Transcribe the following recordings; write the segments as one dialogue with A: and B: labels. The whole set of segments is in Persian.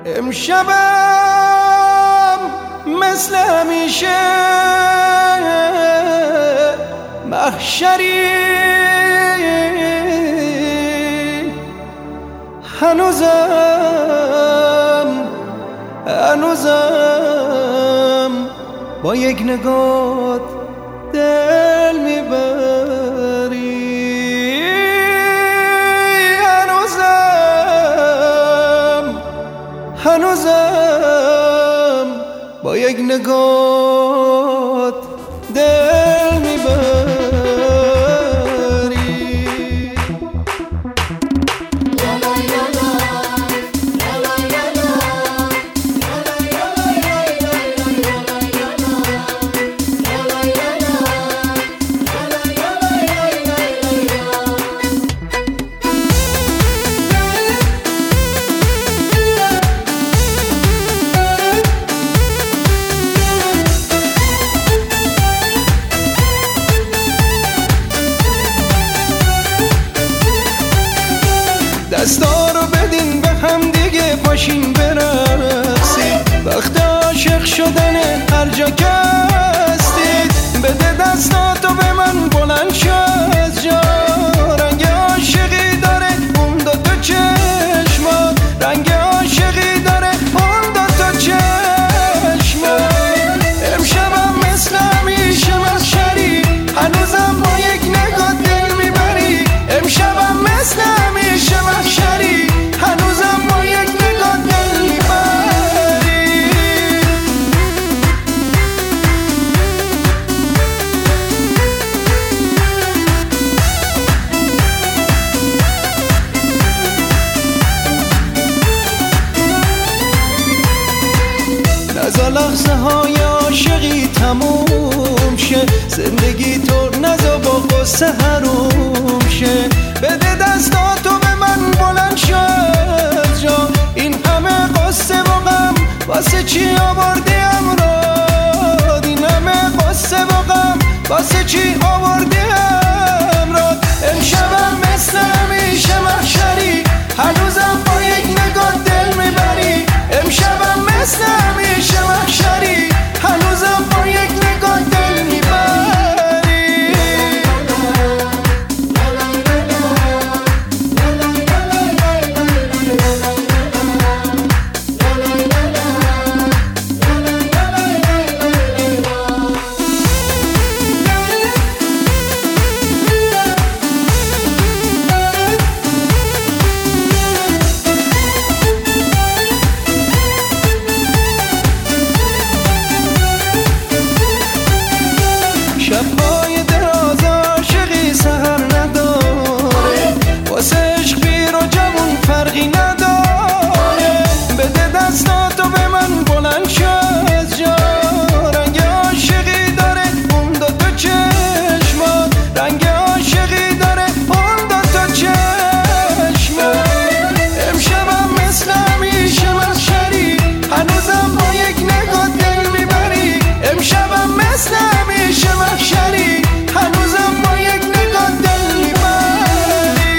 A: امشبم مثل همیشه محشری، هنوزم با یک نگاه دل میبری، هنوزم با یک نگاه دل میبری. دستا رو بدین به هم دیگه، پاشین برقصید، وقت عاشق شدن هر جا که هستید. بده دستاتو به من، بلند شو از جا، رنگ عاشقی داره اون دوتا چشمات، رنگ عاشقی داره اون دوتا چشمات. امشبم مثل همیشه محشری، هنوزم با یک نگاه دل میبری. امشبم مثل همیشه محشری، هنوزم با یک نگاه دل میبری. نزا لحظه های عاشقی تموم شه، زندگی تو نزا با قصه حروم شه. بده دستاتو به من، بلند شو از جا، این همه قصه و غم واسه چی آوردی امراد؟ این همه قصه و غم واسه چی آوردی امراد؟ امشبم مثل همیشه محشری، هنوزم با یک نگاه دل میبری. امشبم مثل همیشه محشری، هنوزم با یک نگاه دل میبری. شب‌های دراز عاشقی سهر نداره، واسه عشق پیر و جوون فرقی نداره. بده دستاتو به من، بلند شو از جا، رنگ عاشقی داره اون دوتا چشمات، رنگ عاشقی داره اون دوتا چشمات. امشبم مثل همیشه محشری، هنوزم با یک نگاه دل میبری. امشبم مثل همیشه محشری، هنوزم با یک نگاه دل میبری.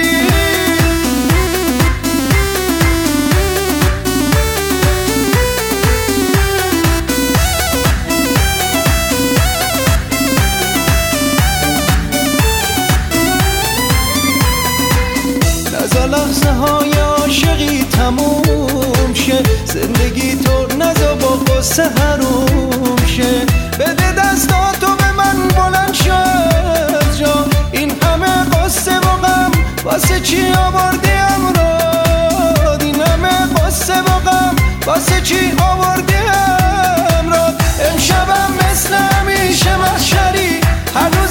A: نزا لحظه های عاشقی تموم شه، زندگی تو نزا با قصه حروم شه. بده دستاتو به من، بلند شو از جا، این همه قصه و غم واسه چی آوردی امراد؟ این همه قصه و غم واسه چی آوردی امراد؟ امشبم مثل همیشه محشری، هنوز